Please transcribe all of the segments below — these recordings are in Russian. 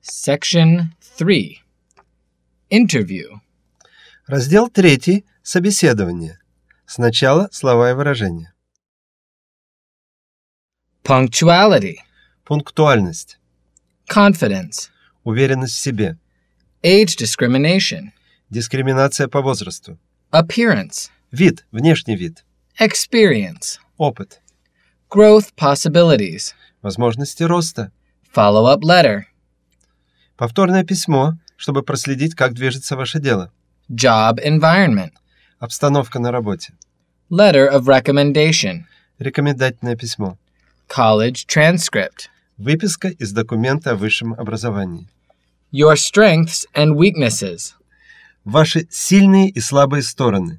Section 3. Interview. Раздел 3. Собеседование. Сначала слова и выражения. Punctuality. Пунктуальность. Confidence. Уверенность в себе. Age discrimination. Дискриминация по возрасту. Appearance. Вид, внешний вид. Experience. Опыт. Growth possibilities. Возможности роста. Follow-up letter. Повторное письмо, чтобы проследить, как движется ваше дело. Job environment. Обстановка на работе. Letter of recommendation. Рекомендательное письмо. College transcript. Выписка из документа о высшем образовании. Your strengths and weaknesses. Ваши сильные и слабые стороны.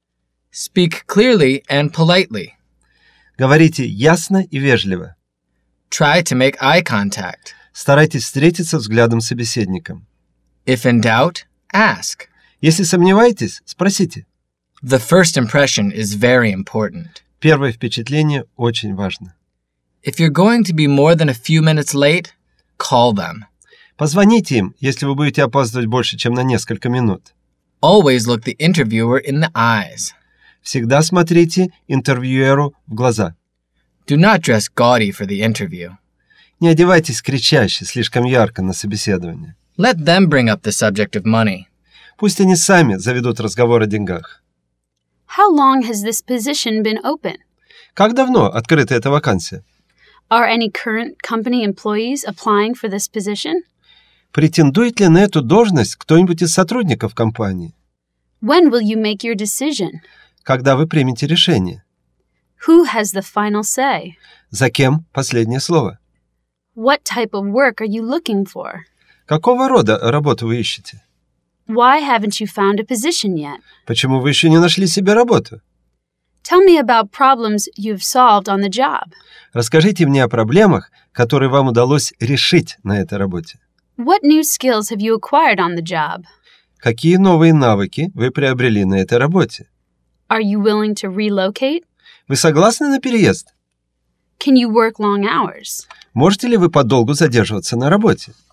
Speak clearly and politely. Говорите ясно и вежливо. Try to make eye contact. Старайтесь встретиться взглядом с собеседником. If in doubt, ask. Если сомневаетесь, спросите. The first impression is very important. Первое впечатление очень важно. If you're going to be more than a few minutes late, call them. Позвоните им, если вы будете опаздывать больше, чем на несколько минут. Always look the interviewer in the eyes. Всегда смотрите интервьюеру в глаза. Do not dress gaudy for the interview. Не одевайтесь кричаще, слишком ярко на собеседование. Let them bring up the subject of money. Пусть они сами заведут разговор о деньгах. How long has this position been open? Как давно открыта эта вакансия? Are any current company employees applying for this position? Претендует ли на эту должность кто-нибудь из сотрудников компании? When will you make your decision? Когда вы примете решение? Who has the final say? За кем последнее слово? What type of work are you looking for? Какого рода работу вы ищете? Why haven't you found a position yet? Почему вы еще не нашли себе работу? Tell me about problems you've solved on the job. Расскажите мне о проблемах, которые вам удалось решить на этой работе. What new skills have you acquired on the job? Какие новые навыки вы приобрели на этой работе? Are you willing to relocate? Вы согласны на переезд? Can you work long hours? Можете ли вы подолгу задерживаться на работе?